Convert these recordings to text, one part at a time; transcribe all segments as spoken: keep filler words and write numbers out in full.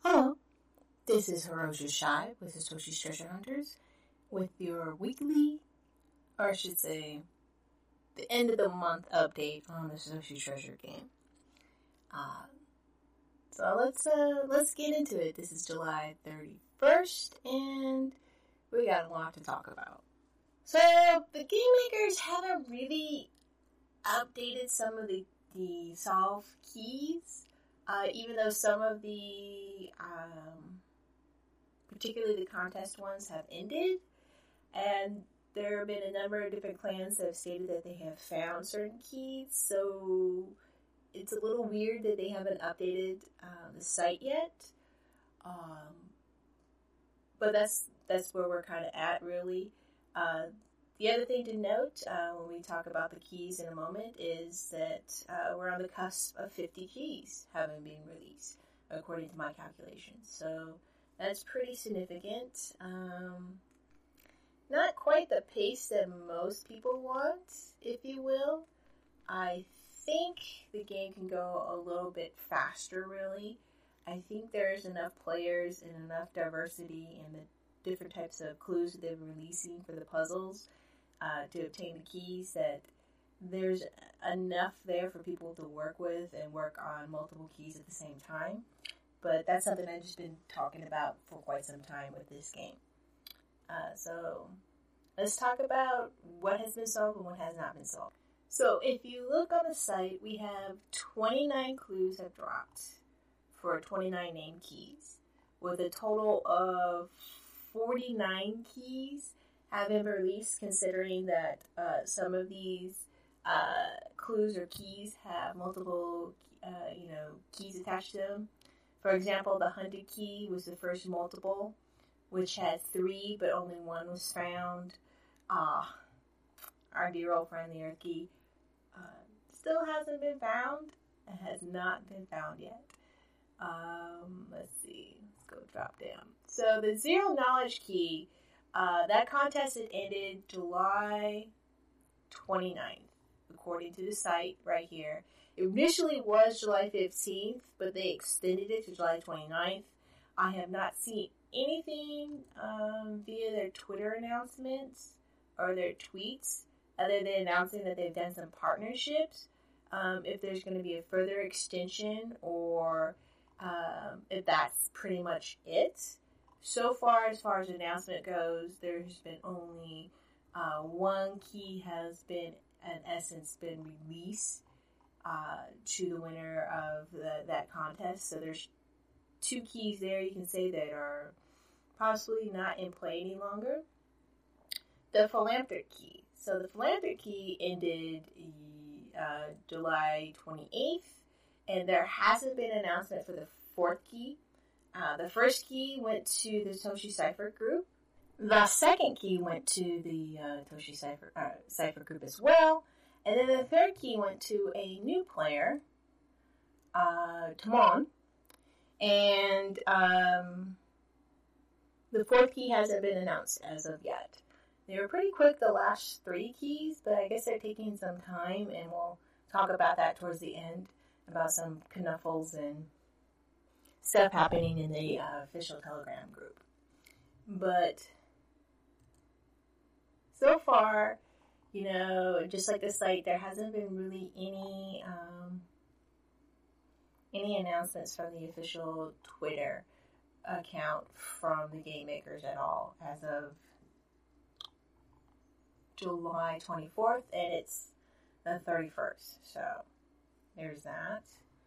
Hello, this is Hiroshi Shai with Satoshi's Treasure Hunters with your weekly, or I should say, the end of the month update on the Satoshi Treasure game. Uh, so let's uh, let's get into it. This is July thirty-first, and we got a lot to talk about. So the game makers haven't really updated some of the, the solve keys. Uh, even though some of the, um, particularly the contest ones, have ended, and there have been a number of different clans that have stated that they have found certain keys, so it's a little weird that they haven't updated uh, the site yet. Um, but that's that's where we're kind of at, really. Uh, The other thing to note uh, when we talk about the keys in a moment is that uh, we're on the cusp of fifty keys having been released, according to my calculations. So that's pretty significant. Um, not quite the pace that most people want, if you will. I think the game can go a little bit faster, really. I think there's enough players and enough diversity in the different types of clues that they're releasing for the puzzles Uh, to obtain the keys, that there's enough there for people to work with and work on multiple keys at the same time. But that's something I've just been talking about for quite some time with this game. Uh, so let's talk about what has been solved and what has not been solved. So if you look on the site, we have twenty-nine clues have dropped for twenty-nine named keys, with a total of forty-nine keys have been released, considering that uh, some of these uh, clues or keys have multiple, uh, you know, keys attached to them. For example, the hunted key was the first multiple, which had three, but only one was found. Ah, uh, our dear old friend, the Earth Key, uh, still hasn't been found. It has not been found yet. Um, let's see. Let's go drop down. So the Zero Knowledge Key, Uh, that contest had ended July twenty-ninth, according to the site right here. It initially was July fifteenth, but they extended it to July twenty-ninth. I have not seen anything um, via their Twitter announcements or their tweets, other than announcing that they've done some partnerships. Um, if there's going to be a further extension, or um, if that's pretty much it. So far, as far as the announcement goes, there's been only uh, one key has been, in essence, been released uh, to the winner of the, that contest. So there's two keys there, you can say, that are possibly not in play any longer. The Philanthropic Key. So the Philanthropic Key ended uh, July twenty-eighth, and there hasn't been an announcement for the fourth key. Uh, the first key went to the Satoshi Cypher group. The second key went to the uh, Satoshi Cypher, uh, Cypher group as well. And then the third key went to a new player, uh, Tamon. And um, the fourth key hasn't been announced as of yet. They were pretty quick, the last three keys, but I guess they're taking some time, and we'll talk about that towards the end, about some knuffles and stuff happening in the uh, official Telegram group. But so far, you know, just like the site, there hasn't been really any um, any announcements from the official Twitter account from the game makers at all as of July twenty-fourth, and it's the thirty-first. So there's that.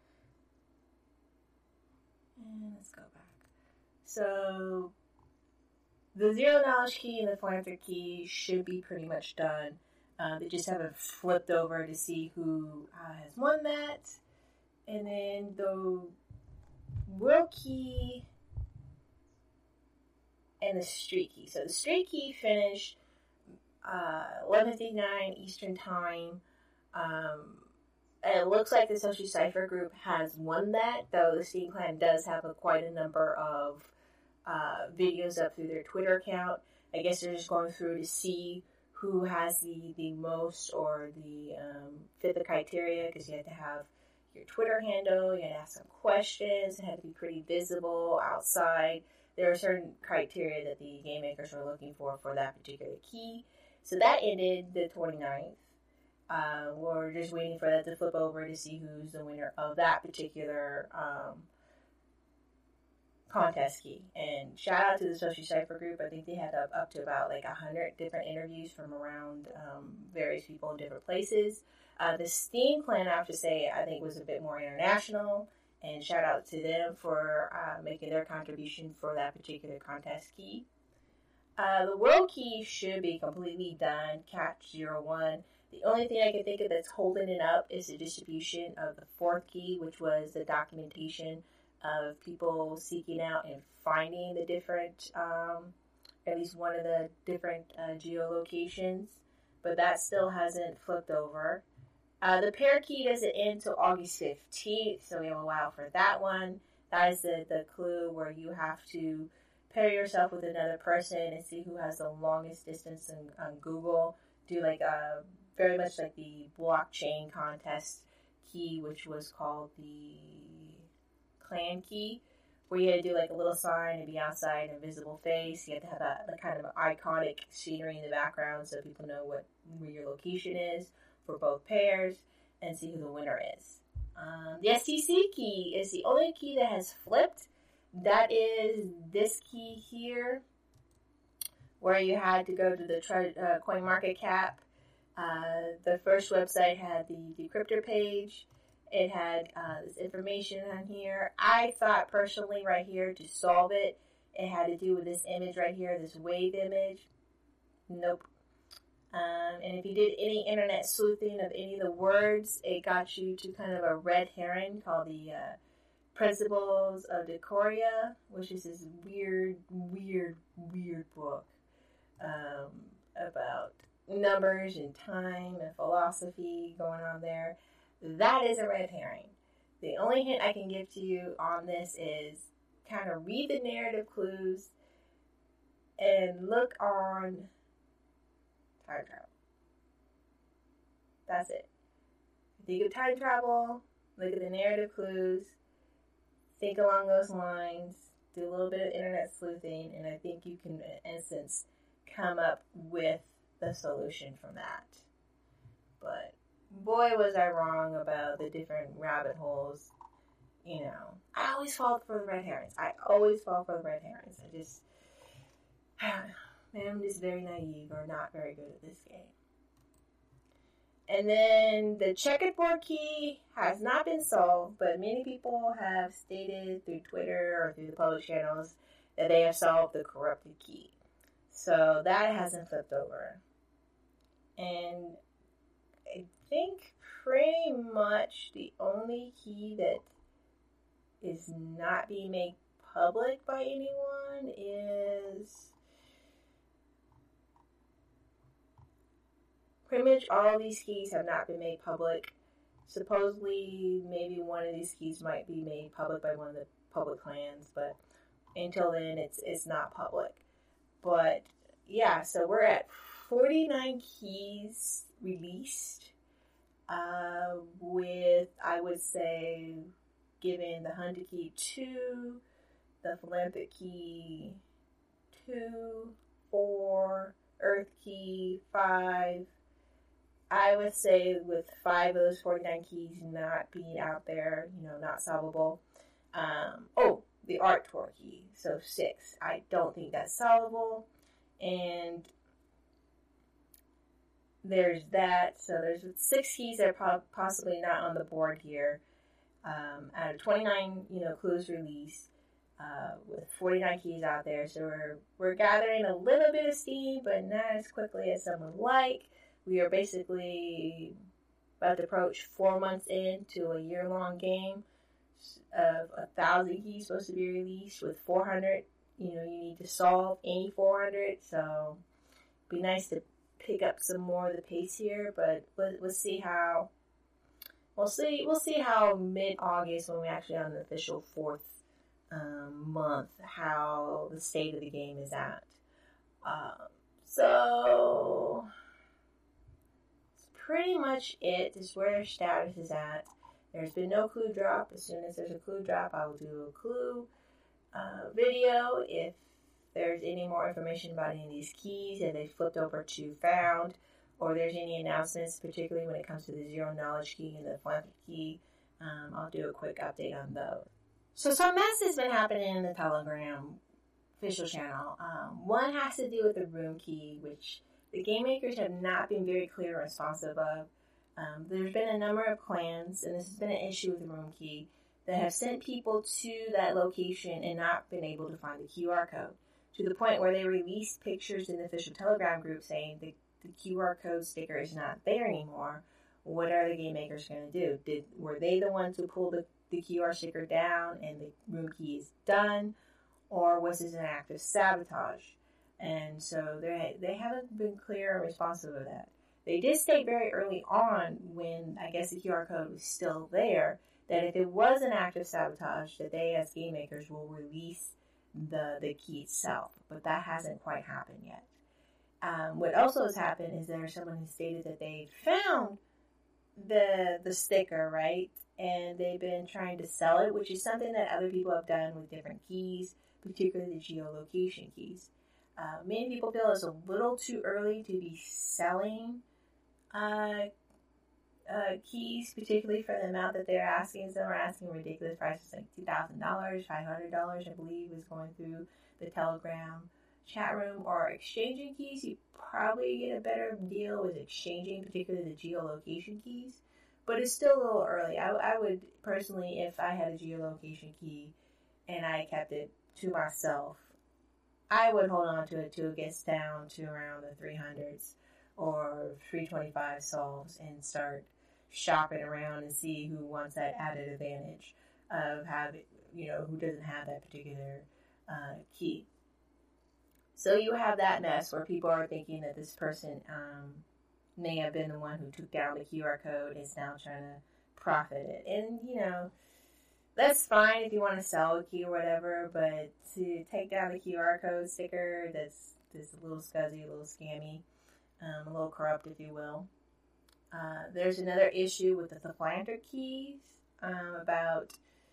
And let's go back. So the Zero Knowledge Key and the Philanthropic Key should be pretty much done. Uh, they just haven't flipped over to see who uh, has won that. And then the World Key and the Street Key. So the Street Key finished uh, eleven fifty-nine Eastern Time. Um... And it looks like the Satoshi Cypher group has won that, though the Steam Clan does have a, quite a number of uh, videos up through their Twitter account. I guess they're just going through to see who has the, the most or the um, fit the criteria, because you have to have your Twitter handle, you had to ask some questions, it had to be pretty visible outside. There were certain criteria that the game makers were looking for for that particular key. So that ended the twenty-ninth. Uh, we're just waiting for that to flip over to see who's the winner of that particular um, contest key. And shout out to the Social Cipher group. I think they had up, up to about like one hundred different interviews from around um, various people in different places. Uh, the Steam clan, I have to say, I think was a bit more international. And shout out to them for uh, making their contribution for that particular contest key. Uh, the world key should be completely done. Catch zero one. The only thing I can think of that's holding it up is the distribution of the fourth key, which was the documentation of people seeking out and finding the different, um, at least one of the different uh, geolocations. But that still hasn't flipped over. Uh, the pair key doesn't end until August fifteenth, so we have a while for that one. That is the, the clue where you have to pair yourself with another person and see who has the longest distance in, on Google. Do like a very much like the blockchain contest key, which was called the clan key, where you had to do like a little sign and be outside, a visible face. You had to have a, a kind of iconic scenery in the background so people know what where your location is for both pairs and see who the winner is. Um, the S T C key is the only key that has flipped. That is this key here, where you had to go to the tre- uh, CoinMarketCap. Uh, the first website had the decryptor page. It had uh, this information on here. I thought personally right here to solve it, it had to do with this image right here, this wave image. Nope. Um, and if you did any internet sleuthing of any of the words, it got you to kind of a red herring called the uh, Principles of Decoria, which is this weird, weird, weird book um, about numbers and time and philosophy going on there. That is a red herring. The only hint I can give to you on this is kind of read the narrative clues and look on time travel. That's it. Think of time travel, look at the narrative clues, think along those lines, do a little bit of internet sleuthing, and I think you can, in essence, come up with the solution from that. But boy, was I wrong about the different rabbit holes. You know, I always fall for the red herrings. I always fall for the red herrings. I just, I don't know. Maybe I'm just very naive or not very good at this game. And then the checkerboard key has not been solved, but many people have stated through Twitter or through the public channels that they have solved the corrupted key. So that hasn't flipped over. And I think pretty much the only key that is not being made public by anyone is pretty much all these keys have not been made public. Supposedly, maybe one of these keys might be made public by one of the public clans, but until then, it's it's not public. But yeah, so we're at forty-nine keys released, uh, with, I would say, given the Hunter key two, the Philanthropic key two, four, Earth key five. I would say with five of those forty-nine keys not being out there, you know, not solvable. Um, oh, the Art Tour key, so six. I don't think that's solvable. And there's that. So there's six keys that are possibly not on the board here. Um, out of twenty-nine, you know, clues released, uh, with forty-nine keys out there. So we're we're gathering a little bit of steam, but not as quickly as some would like. We are basically about to approach four months into a year-long game of a thousand keys supposed to be released with four hundred. You know, you need to solve any four hundred. So it'd be nice to pick up some more of the pace here, but let, let's see how. We'll see. We'll see how mid-August, when we actually on the official fourth um, month, how the state of the game is at. Um, so. Pretty much it is where their status is at. There's been no clue drop. As soon as there's a clue drop, I will do a clue uh, video. If there's any more information about any of these keys that they flipped over to found, or there's any announcements, particularly when it comes to the zero knowledge key and the philanthropy key, um, I'll do a quick update on those. So some mess has been happening in the Telegram official channel. Um, one has to do with the room key, which the game makers have not been very clear and responsive of. Um, there's been a number of clans, and this has been an issue with the room key, that have sent people to that location and not been able to find the Q R code, to the point where they released pictures in the official Telegram group saying the, the Q R code sticker is not there anymore. What are the game makers going to do? Did Were they the ones who pulled the, the Q R sticker down and the room key is done? Or was this an act of sabotage? And so they they haven't been clear and responsive of that. They did state very early on, when I guess the Q R code was still there, that if it was an act of sabotage, that they as game makers will release the, the key itself. But that hasn't quite happened yet. Um, what also has happened is there's someone who stated that they found the the sticker, right? And they've been trying to sell it, which is something that other people have done with different keys, particularly the geolocation keys. Uh, many people feel it's a little too early to be selling uh, uh, keys, particularly for the amount that they're asking. Some are asking ridiculous prices, like two thousand dollars, five hundred dollars, I believe, is going through the Telegram chat room. Or exchanging keys, you probably get a better deal with exchanging, particularly the geolocation keys. But it's still a little early. I, I would personally, if I had a geolocation key and I kept it to myself, I would hold on to it till it gets down to around the three hundreds or three twenty-five solves and start shopping around and see who wants that added advantage of having, you know, who doesn't have that particular uh, key. So you have that mess where people are thinking that this person um, may have been the one who took down the Q R code and is now trying to profit it. And, you know, that's fine if you want to sell a key or whatever, but to take down the Q R code sticker, that's, that's a little scuzzy, a little scammy, um, a little corrupt, if you will. Uh, there's another issue with the Philanthropy keys um, about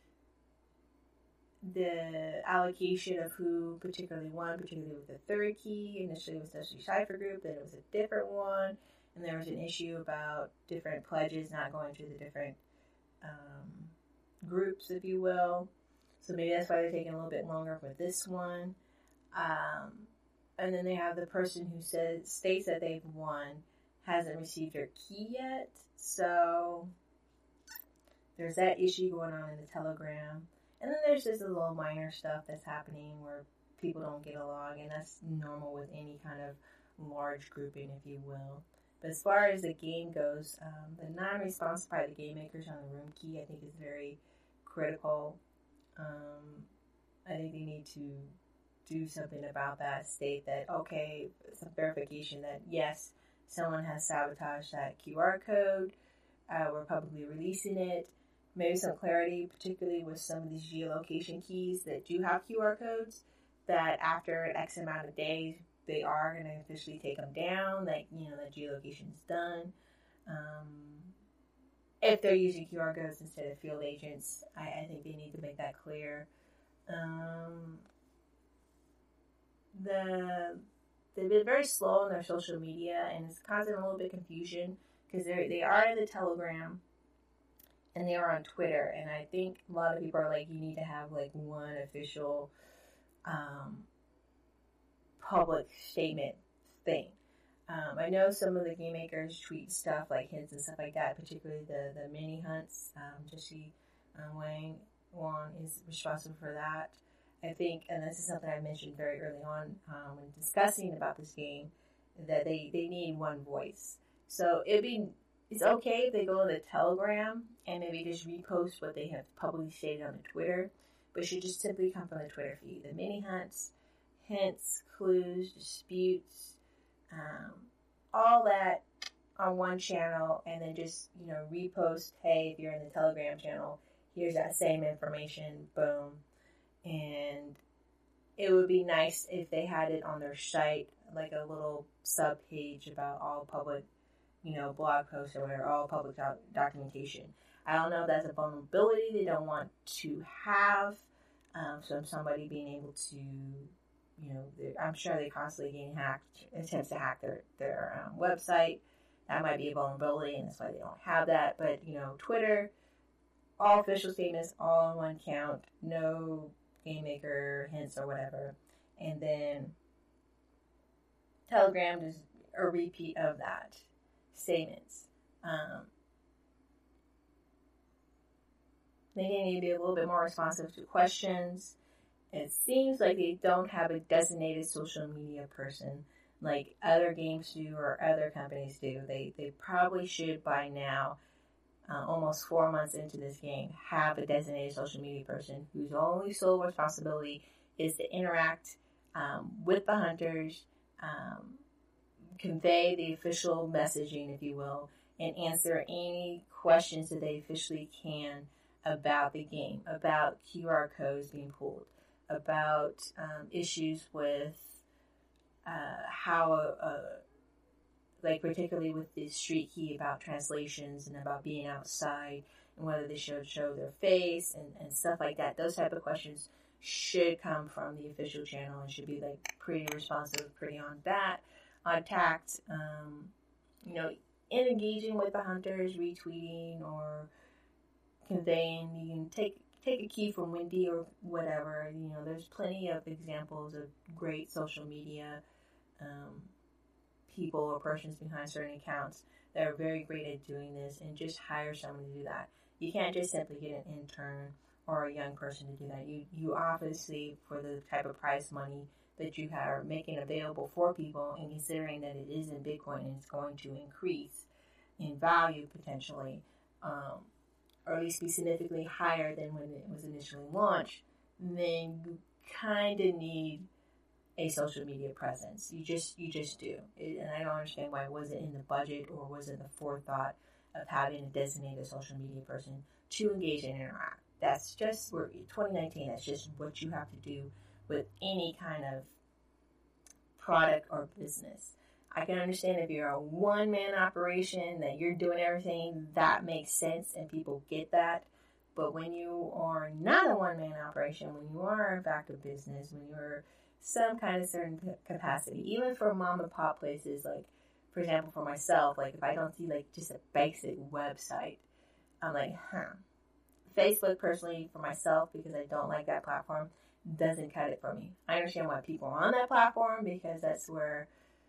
the allocation of who particularly won, particularly with the third key. Initially it was the Cipher Group, then it was a different one, and there was an issue about different pledges not going to the different um, groups, if you will. So maybe that's why they're taking a little bit longer for this one. Um, and then they have the person who says states that they've won hasn't received their key yet. So there's that issue going on in the Telegram. And then there's just a little minor stuff that's happening where people don't get along, and that's normal with any kind of large grouping, if you will. But as far as the game goes, um, the non-response by the game makers on the room key, I think, is very critical. Um, I think they need to do something about that, state that, okay, some verification that, yes, someone has sabotaged that Q R code, uh, we're publicly releasing it. Maybe some clarity, particularly with some of these geolocation keys that do have Q R codes, that after X amount of days, they are going to officially take them down, that, you know, that geolocation is done. Um, if they're using Q R codes instead of field agents, I, I think they need to make that clear. Um, the they've been very slow on their social media, and it's causing a little bit of confusion because they they are in the Telegram and they are on Twitter, and I think a lot of people are like, you need to have like one official um, public statement thing. Um, I know some of the game makers tweet stuff like hints and stuff like that, particularly the, the mini hunts. Um, Jesse uh, Wang Wong is responsible for that. I think, and this is something I mentioned very early on um, when discussing about this game, that they, they need one voice. So it'd be, it's okay if they go to the Telegram and maybe just repost what they have publicly stated on the Twitter, but it should just simply come from the Twitter feed. The mini hunts, hints, clues, disputes, um, all that on one channel, and then just, you know, repost, hey, if you're in the Telegram channel, here's that same information, boom. And it would be nice if they had it on their site, like a little sub page about all public, you know, blog posts or whatever, all public doc- documentation. I don't know if that's a vulnerability they don't want to have. Um, so somebody being able to, you know, I'm sure they're constantly getting hacked, attempts to hack their, their um, website. That might be a vulnerability, and that's why they don't have that. But, you know, Twitter, all official statements, all in one count, no game maker hints or whatever. And then Telegram is a repeat of that statements. Um, they need to be a little bit more responsive to questions. It seems like they don't have a designated social media person like other games do or other companies do. They they probably should by now, uh, almost four months into this game, have a designated social media person whose only sole responsibility is to interact um, with the hunters, um, convey the official messaging, if you will, and answer any questions that they officially can about the game, about Q R codes being pulled, about um, issues with uh, how, uh, like particularly with the street key about translations and about being outside and whether they should show their face and, and stuff like that. Those type of questions should come from the official channel and should be like pretty responsive, pretty on that, on tact, um, you know, in engaging with the hunters, retweeting or conveying. You can take take a key from Wendy or whatever. You know, there's plenty of examples of great social media um, people or persons behind certain accounts that are very great at doing this, and just hire someone to do that. You can't just simply get an intern or a young person to do that. You you obviously, for the type of price money that you are making available for people, and considering that it is in Bitcoin and it's going to increase in value potentially, um, or at least be significantly higher than when it was initially launched, then you kind of need a social media presence. You just you just do. It, and I don't understand why it wasn't in the budget or wasn't the forethought of having a designated social media person to engage and interact. That's just, we're twenty nineteen, that's just what you have to do with any kind of product or business. I can understand if you're a one-man operation, that you're doing everything, that makes sense and people get that. But when you are not a one-man operation, when you are a back of business, when you're some kind of certain capacity, even for mom and pop places, like, for example, for myself, like, if I don't see, like, just a basic website, I'm like, huh. Facebook, personally, for myself, because I don't like that platform, doesn't cut it for me. I understand why people are on that platform, because that's where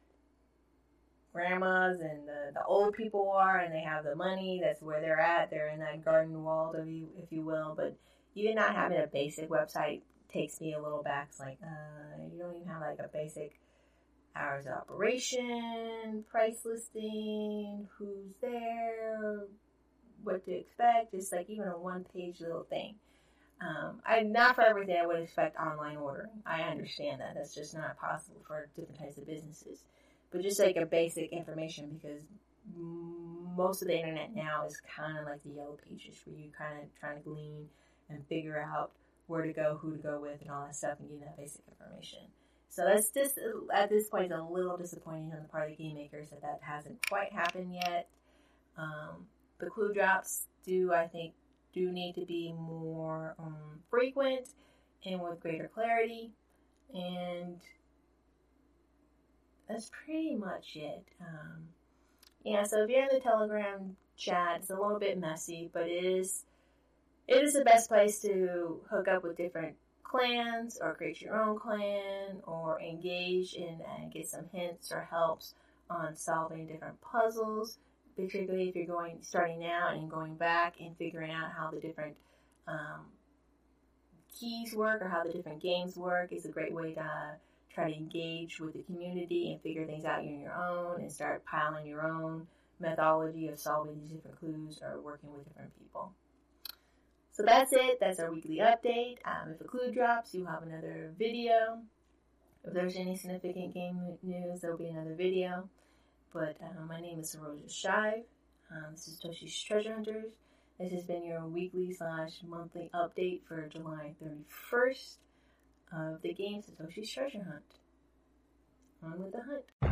grandmas and the, the old people are, and they have the money. That's where they're at. They're in that garden wall, if you, if you will. But even not having a basic website takes me a little back. It's like, uh, you don't even have like a basic hours of operation, price listing, who's there, what to expect. Just like even a one-page little thing. Um, I not for everything I would expect online ordering. I understand that. That's just not possible for different types of businesses. But just like a basic information, because most of the internet now is kind of like the yellow pages, where you kind of trying to glean and figure out where to go, who to go with, and all that stuff, and get that basic information. So that's just, at this point, a little disappointing on the part of the game makers that that hasn't quite happened yet. Um, the clue drops do, I think, do need to be more um, frequent and with greater clarity, and that's pretty much it. Um, yeah, so if you're in the Telegram chat, it's a little bit messy, but it is it is the best place to hook up with different clans, or create your own clan, or engage in and get some hints or helps on solving different puzzles, particularly if you're going starting out and going back and figuring out how the different um, keys work or how the different games work. Is a great way to uh, try to engage with the community and figure things out on your own and start piling your own methodology of solving these different clues or working with different people. So that's it. That's our weekly update. Um, if a clue drops, you'll have another video. If there's any significant game news, there'll be another video. But uh, my name is Saroja Shive. Um, this is Toshi's Treasure Hunters. This has been your weekly slash monthly update for July thirty-first of the game Satoshi's Treasure Hunt. On with the hunt.